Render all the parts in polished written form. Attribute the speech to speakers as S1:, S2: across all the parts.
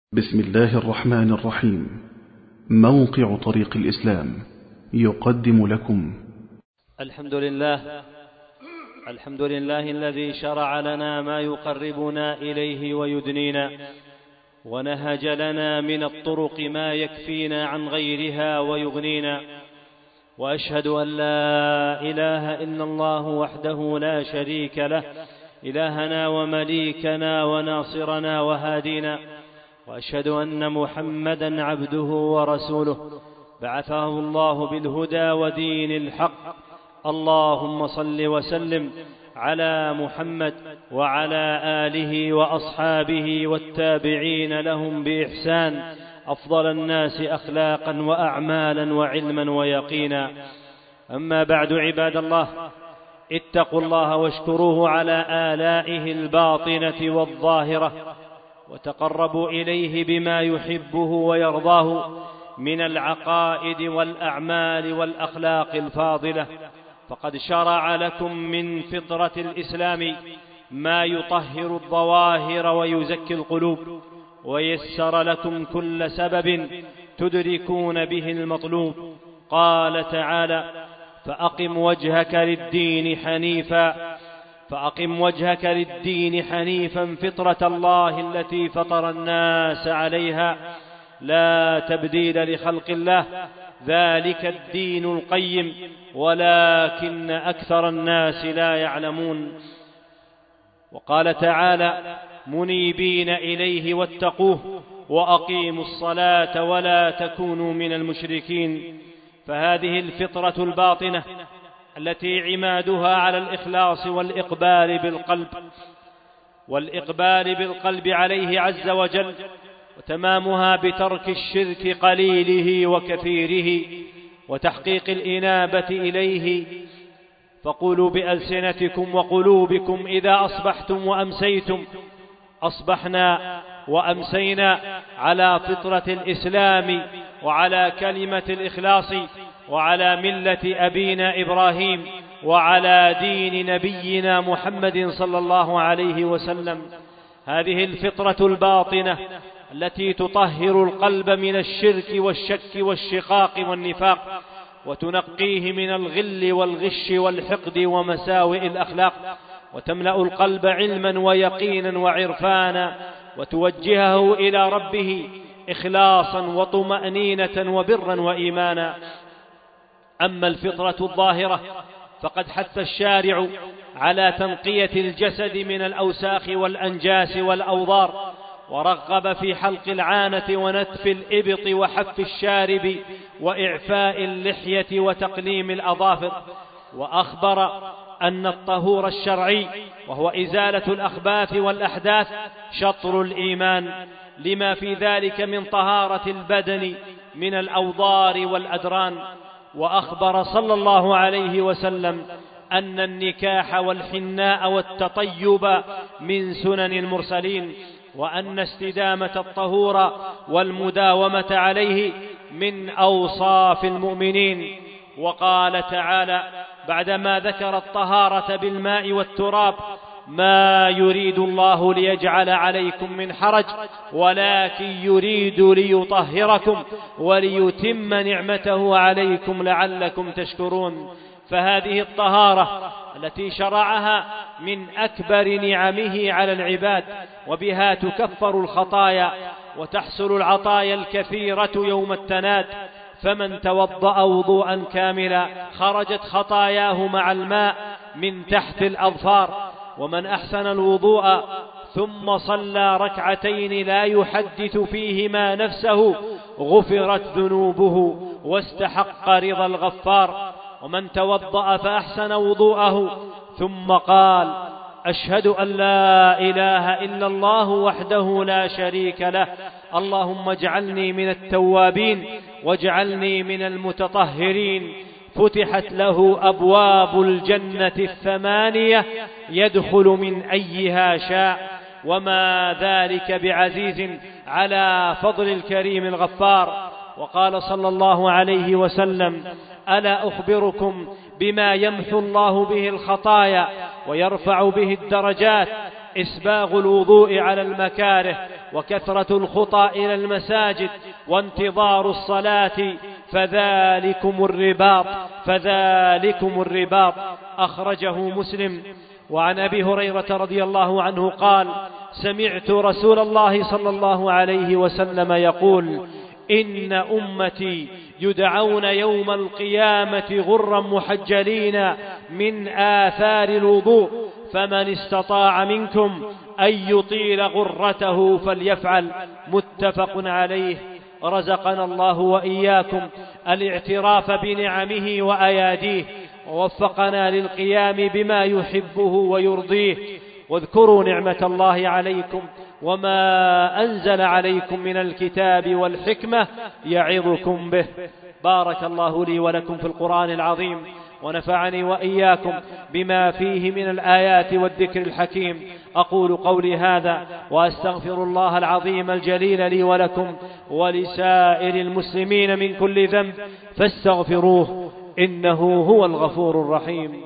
S1: بسم الله الرحمن الرحيم. موقع طريق الإسلام يقدم لكم
S2: الحمد لله الذي شرع لنا ما يقربنا إليه ويدنينا، ونهج لنا من الطرق ما يكفينا عن غيرها ويغنينا. وأشهد أن لا إله إلا الله وحده لا شريك له، إلهنا ومليكنا وناصرنا وهادينا. وأشهد أن محمدًا عبده ورسوله، بعثه الله بالهدى ودين الحق. اللهم صل وسلم على محمد وعلى آله وأصحابه والتابعين لهم بإحسان، أفضل الناس أخلاقا وأعمالا وعلما ويقينا. أما بعد، عباد الله، اتقوا الله واشكروه على آلائه الباطنة والظاهرة، وتقربوا إليه بما يحبه ويرضاه من العقائد والأعمال والأخلاق الفاضلة. فقد شرع لكم من فطرة الإسلام ما يطهر الظواهر ويزكي القلوب، ويسر لكم كل سبب تدركون به المطلوب. قال تعالى: فأقم وجهك للدين حنيفا فطرة الله التي فطر الناس عليها، لا تبديل لخلق الله، ذلك الدين القيم، ولكن أكثر الناس لا يعلمون. وقال تعالى: منيبين إليه واتقوه وأقيموا الصلاة ولا تكونوا من المشركين. فهذه الفطرة الباطنة التي عمادها على الإخلاص والإقبال بالقلب عليه عز وجل، وتمامها بترك الشرك قليله وكثيره وتحقيق الإنابة إليه. فقولوا بألسنتكم وقلوبكم إذا أصبحتم وأمسيتم. أصبحنا وأمسينا على فطرة الإسلام وعلى كلمة الإخلاص وعلى ملة أبينا إبراهيم وعلى دين نبينا محمد صلى الله عليه وسلم. هذه الفطرة الباطنة التي تطهر القلب من الشرك والشك والشقاق والنفاق، وتنقيه من الغل والغش والحقد ومساوئ الأخلاق، وتملأ القلب علما ويقينا وعرفانا، وتوجهه إلى ربه إخلاصا وطمأنينة وبرا وإيمانا. أما الفطرة الظاهرة فقد حث الشارع على تنقية الجسد من الأوساخ والأنجاس والأوضار، ورغب في حلق العانة ونتف الإبط وحف الشارب وإعفاء اللحية وتقليم الأظافر. وأخبر أن الطهور الشرعي، وهو إزالة الأخباث والأحداث، شطر الإيمان، لما في ذلك من طهارة البدن من الأوضار والأدران. وأخبر صلى الله عليه وسلم أن النكاح والحناء والتطيب من سنن المرسلين، وأن استدامة الطهور والمداومة عليه من أوصاف المؤمنين. وقال تعالى بعدما ذكر الطهارة بالماء والتراب: ما يريد الله ليجعل عليكم من حرج، ولكن يريد ليطهركم وليتم نعمته عليكم لعلكم تشكرون. فهذه الطهارة التي شرعها من أكبر نعمه على العباد، وبها تكفر الخطايا وتحصل العطايا الكثيرة يوم التناد. فمن توضأ وضوءا كاملا خرجت خطاياه مع الماء من تحت الأظفار. ومن أحسن الوضوء ثم صلى ركعتين لا يحدث فيهما نفسه غفرت ذنوبه واستحق رضا الغفار. ومن توضأ فأحسن وضوءه ثم قال: أشهد أن لا إله إلا الله وحده لا شريك له، اللهم اجعلني من التوابين واجعلني من المتطهرين، فتحت له أبواب الجنة الثمانية يدخل من أيها شاء، وما ذلك بعزيز على فضل الكريم الغفار. وقال صلى الله عليه وسلم: ألا أخبركم بما يمحو الله به الخطايا ويرفع به الدرجات؟ إسباغ الوضوء على المكاره وكثرة الخطى إلى المساجد وانتظار الصلاة فذلكم الرباط أخرجه مسلم. وعن أبي هريرة رضي الله عنه قال: سمعت رسول الله صلى الله عليه وسلم يقول: إن أمتي يدعون يوم القيامة غرا محجلين من آثار الوضوء، فمن استطاع منكم أن يطيل غرته فليفعل. متفق عليه. رزقنا الله وإياكم الاعتراف بنعمه وأياديه، ووفقنا للقيام بما يحبه ويرضيه. واذكروا نعمة الله عليكم وما أنزل عليكم من الكتاب والحكمة يعظكم به. بارك الله لي ولكم في القرآن العظيم، ونفعني وإياكم بما فيه من الآيات والذكر الحكيم. أقول قولي هذا وأستغفر الله العظيم الجليل لي ولكم ولسائر المسلمين من كل ذنب، فاستغفروه إنه هو الغفور الرحيم.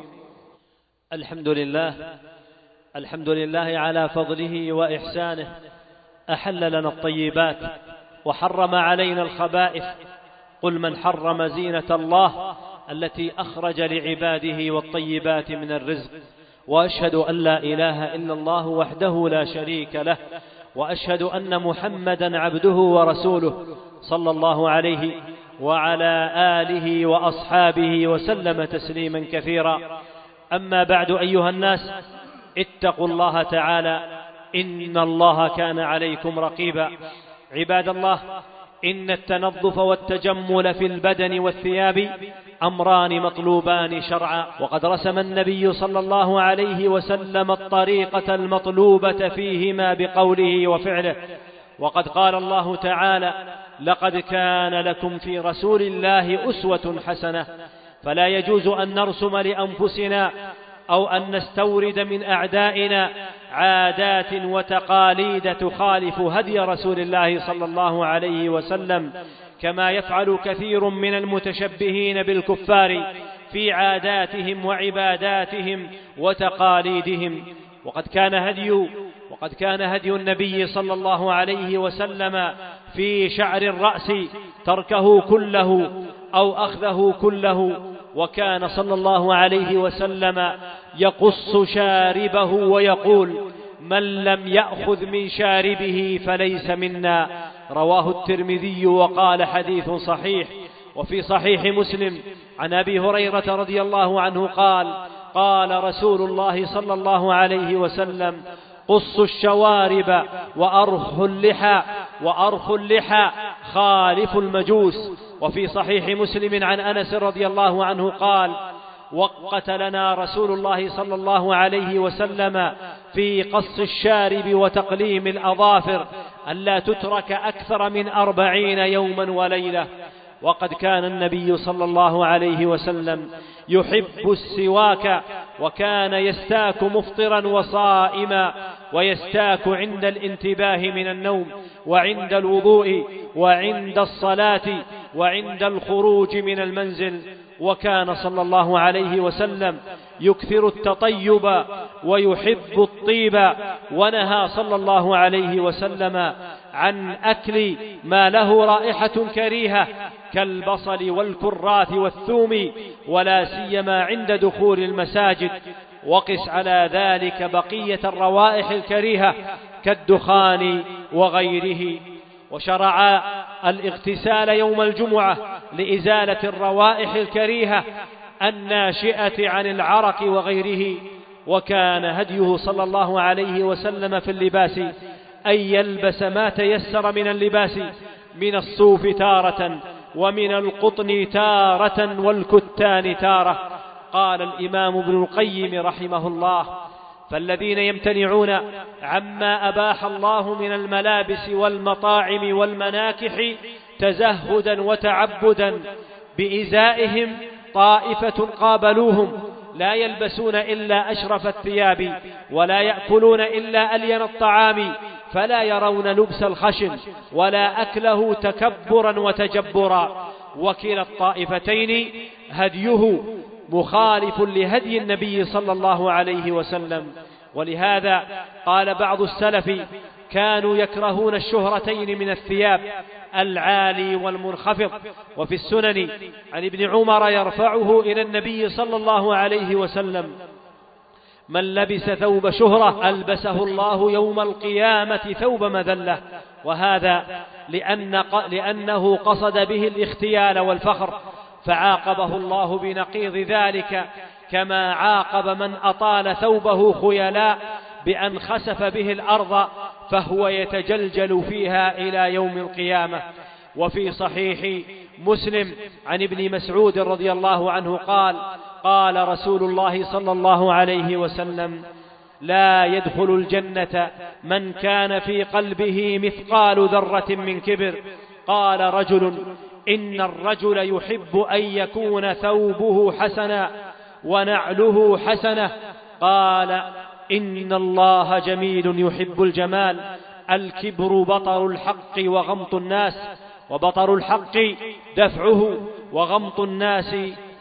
S2: الحمد لله على فضله وإحسانه، أحل لنا الطيبات وحرم علينا الخبائث. قل من حرم زينة الله التي أخرج لعباده والطيبات من الرزق. وأشهد أن لا إله إلا الله وحده لا شريك له، وأشهد أن محمدا عبده ورسوله صلى الله عليه وعلى آله وأصحابه وسلم تسليما كثيرا. أما بعد، أيها الناس، اتقوا الله تعالى، إن الله كان عليكم رقيبا. عباد الله، إن التنظف والتجمل في البدن والثياب أمران مطلوبان شرعا، وقد رسم النبي صلى الله عليه وسلم الطريقة المطلوبة فيهما بقوله وفعله. وقد قال الله تعالى: لقد كان لكم في رسول الله أسوة حسنة. فلا يجوز أن نرسم لأنفسنا أو أن نستورد من أعدائنا عادات وتقاليد تخالف هدي رسول الله صلى الله عليه وسلم، كما يفعل كثير من المتشبهين بالكفار في عاداتهم وعباداتهم وتقاليدهم. وقد كان هدي النبي صلى الله عليه وسلم في شعر الرأس تركه كله أو أخذه كله، وكان صلى الله عليه وسلم يقص شاربه ويقول: من لم يأخذ من شاربه فليس منا. رواه الترمذي وقال: حديث صحيح. وفي صحيح مسلم عن أبي هريرة رضي الله عنه قال: قال رسول الله صلى الله عليه وسلم: قصوا الشوارب وأرخوا اللحى خالف المجوس. وفي صحيح مسلم عن أنس رضي الله عنه قال: وقت لنا رسول الله صلى الله عليه وسلم في قص الشارب وتقليم الأظافر ألا تترك أكثر من 40 يوما وليلة. وقد كان النبي صلى الله عليه وسلم يحب السواك، وكان يستاك مفطرا وصائما، ويستاك عند الانتباه من النوم، وعند الوضوء، وعند الصلاة، وعند الخروج من المنزل. وكان صلى الله عليه وسلم يكثر التطيب ويحب الطيب، ونهى صلى الله عليه وسلم عن أكل ما له رائحة كريهة كالبصل والكراث والثوم، ولا سيما عند دخول المساجد. وقس على ذلك بقية الروائح الكريهة كالدخان وغيره. وشرع الاغتسال يوم الجمعة لإزالة الروائح الكريهة الناشئة عن العرق وغيره. وكان هديه صلى الله عليه وسلم في اللباس أن يلبس ما تيسر من اللباس، من الصوف تارة، ومن القطن تارة، والكتان تارة. قال الإمام ابن القيم رحمه الله: فالذين يمتنعون عما أباح الله من الملابس والمطاعم والمناكح تزهدا وتعبدا بإزائهم طائفة قابلوهم لا يلبسون إلا أشرف الثياب، ولا يأكلون إلا ألين الطعام، فلا يرون لبس الخشن ولا أكله تكبرا وتجبرا. وكلا الطائفتين هديه مخالف لهدي النبي صلى الله عليه وسلم. ولهذا قال بعض السلف: كانوا يكرهون الشهرتين من الثياب، العالي والمنخفض. وفي السنن عن ابن عمر يرفعه إلى النبي صلى الله عليه وسلم: من لبس ثوب شهرة ألبسه الله يوم القيامة ثوب مذلة. وهذا لأنه قصد به الاختيال والفخر، فعاقبه الله بنقيض ذلك، كما عاقب من أطال ثوبه خيلاء بأن خسف به الأرض فهو يتجلجل فيها إلى يوم القيامة. وفي صحيح مسلم عن ابن مسعود رضي الله عنه قال: قال رسول الله صلى الله عليه وسلم: لا يدخل الجنة من كان في قلبه مثقال ذرة من كبر. قال رجل: إن الرجل يحب أن يكون ثوبه حسنا ونعله حسنة. قال: إن الله جميل يحب الجمال. الكبر بطر الحق وغمط الناس، وبطر الحق دفعه، وغمط الناس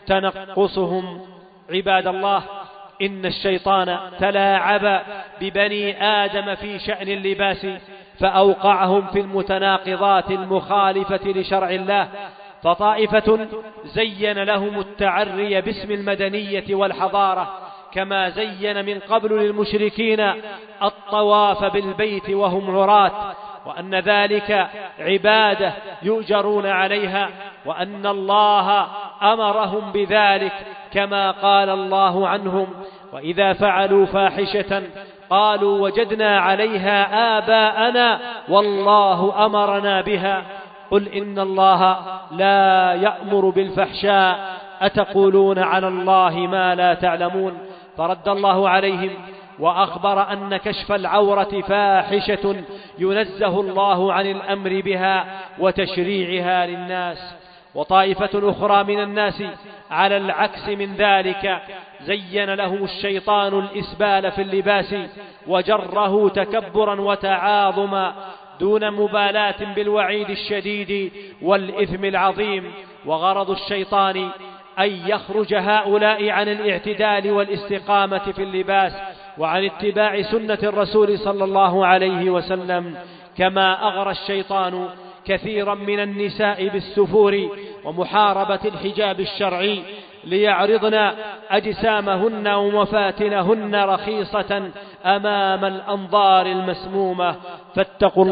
S2: تنقصهم. عباد الله، إن الشيطان تلاعب ببني آدم في شأن اللباس، فأوقعهم في المتناقضات المخالفة لشرع الله. فطائفة زين لهم التعري باسم المدنية والحضارة، كما زين من قبل للمشركين الطواف بالبيت وهم عراة، وأن ذلك عبادة يؤجرون عليها، وأن الله أمرهم بذلك، كما قال الله عنهم: وإذا فعلوا فاحشة قالوا وجدنا عليها آباءنا والله أمرنا بها. قل إن الله لا يأمر بالفحشاء أتقولون على الله ما لا تعلمون. فرد الله عليهم وأخبر أن كشف العورة فاحشة ينزه الله عن الأمر بها وتشريعها للناس. وطائفة أخرى من الناس على العكس من ذلك زين لهم الشيطان الإسبال في اللباس وجره تكبرا وتعاظما دون مبالاة بالوعيد الشديد والإثم العظيم. وغرض الشيطان أن يخرج هؤلاء عن الاعتدال والاستقامة في اللباس وعن اتباع سنة الرسول صلى الله عليه وسلم، كما أغرى الشيطان كثيرا من النساء بالسفور ومحاربة الحجاب الشرعي ليعرضن أجسامهن ومفاتنهن رخيصة أمام الأنظار المسمومة. فاتقوا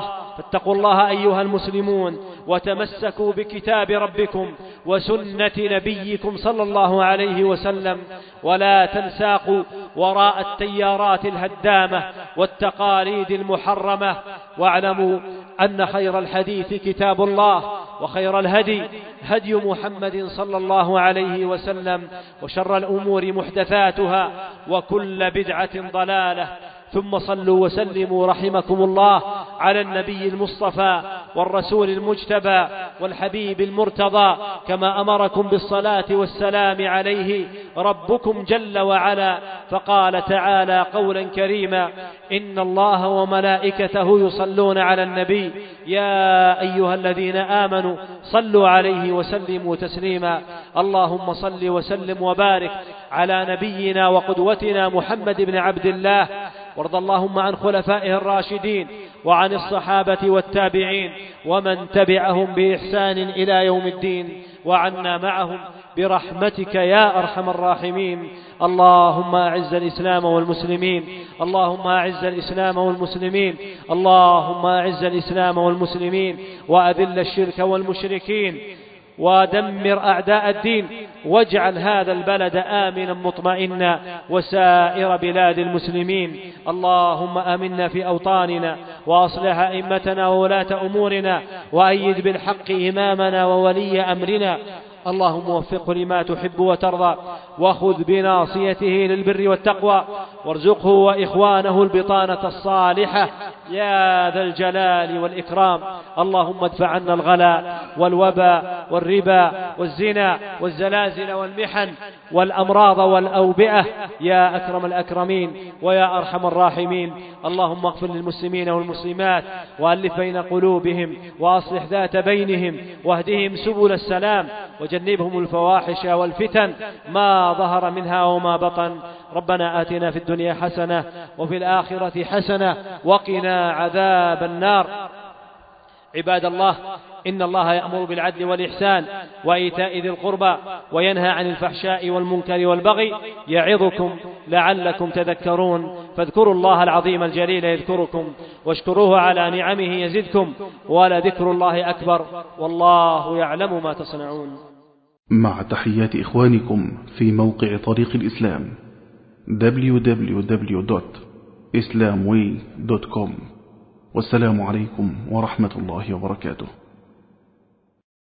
S2: الله أيها المسلمون، وتمسكوا بكتاب ربكم وسنة نبيكم صلى الله عليه وسلم، ولا تنساقوا وراء التيارات الهدامة والتقاليد المحرمة. واعلموا أن خير الحديث كتاب الله، وخير الهدي هدي محمد صلى الله عليه وسلم، وشر الأمور محدثاتها، وكل بدعة ضلالة. ثم صلوا وسلموا رحمكم الله على النبي المصطفى والرسول المجتبى والحبيب المرتضى، كما أمركم بالصلاة والسلام عليه ربكم جل وعلا. فقال تعالى قولا كريما: إن الله وملائكته يصلون على النبي يا أيها الذين آمنوا صلوا عليه وسلموا تسليما. اللهم صل وسلم وبارك على نبينا وقدوتنا محمد بن عبد الله، وارض اللهم عن خلفائه الراشدين وعن الصحابة والتابعين ومن تبعهم بإحسان إلى يوم الدين، وعنا معهم برحمتك يا أرحم الراحمين. اللهم أعز الإسلام والمسلمين، اللهم أعز الإسلام والمسلمين، اللهم أعز الإسلام والمسلمين، وأذل الشرك والمشركين، ودمر أعداء الدين، واجعل هذا البلد آمنا مطمئنا وسائر بلاد المسلمين. اللهم آمنا في أوطاننا، وأصلح أئمتنا وولاة أمورنا، وأيد بالحق إمامنا وولي أمرنا. اللهم وفقه لما تحب وترضى، وخذ بناصيته للبر والتقوى، وارزقه وإخوانه البطانة الصالحة يا ذا الجلال والإكرام. اللهم ادفع عنا الغلاء والوباء والربا والزنا والزلازل والمحن والأمراض والأوبئة يا أكرم الأكرمين ويا أرحم الراحمين. اللهم اغفر للمسلمين والمسلمات، وألف بين قلوبهم، وأصلح ذات بينهم، واهدهم سبل السلام، وجنبهم الفواحش والفتن ما ما ظهر منها وما بطن. ربنا آتنا في الدنيا حسنة وفي الآخرة حسنة وقنا عذاب النار. عباد الله، إن الله يأمر بالعدل والإحسان وإيتاء ذي القربى وينهى عن الفحشاء والمنكر والبغي يعظكم لعلكم تذكرون. فاذكروا الله العظيم الجليل يذكركم واشكروه على نعمه يزدكم ولذكر الله أكبر والله يعلم ما تصنعون.
S1: مع تحيات إخوانكم في موقع طريق الإسلام www.islamway.com. والسلام عليكم ورحمة الله وبركاته.